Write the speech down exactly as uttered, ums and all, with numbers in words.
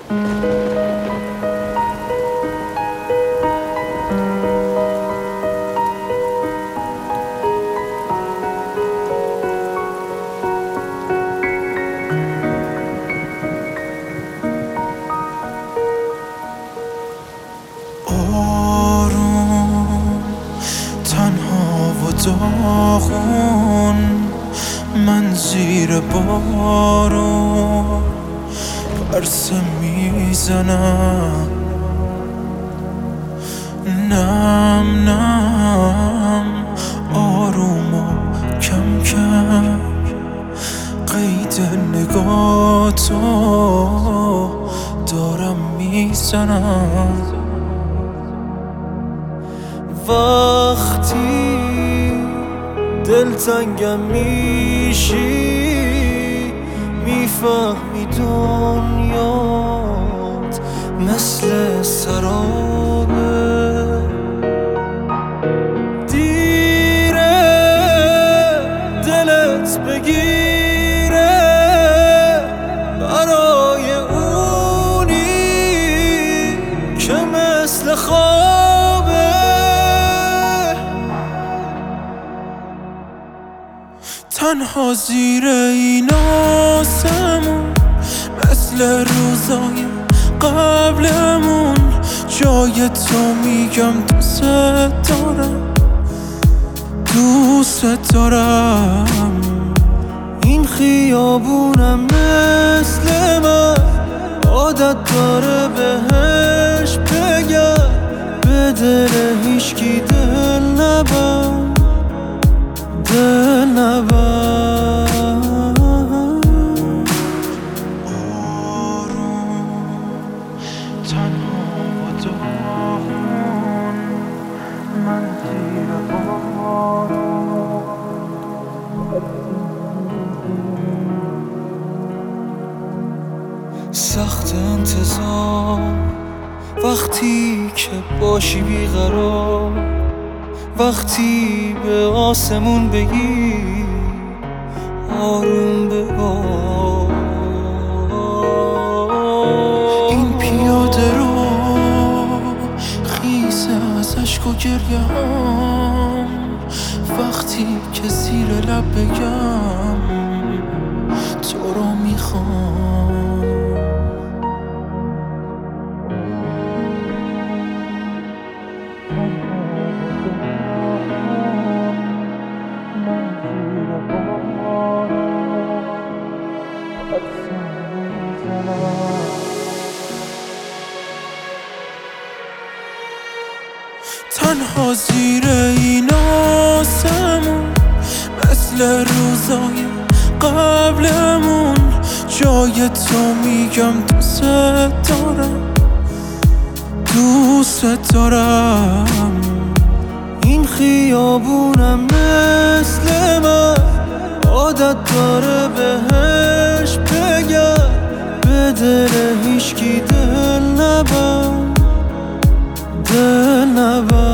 داغون من زیر بارون پرسه میزنم، نم نم آروم و کم کم قید نگاتو دارم میزنم. وقتی دلتنگم میشی میفهمی دنیات مثل سرابه، دیره دلت بگیره برای اونی که مثل خوابه. تنها زیر این آسمون مثل روزای قبلمون جای تو میگم دوست دارم دوست دارم. این خیابونم مثل من عادت داره بهش بگم به دل هیچکی دل نبم دل نبر. آروم تنها و داغون من زیر بارون سخت انتظار وقتی که باشی بیقرار، وقتی به آسمون بگی آروم ببار. این پیاده رو خیسه از عشق و گریه هم وقتی که زیر لب بگم تو رو میخوام. تنها زیر این آسمون مثل روزای قبلمون جای تو میگم دوست دارم دوست دارم. این خیابونم مثل من عادت داره بهش بگم به دل هیچکی دل نبم دل نبر.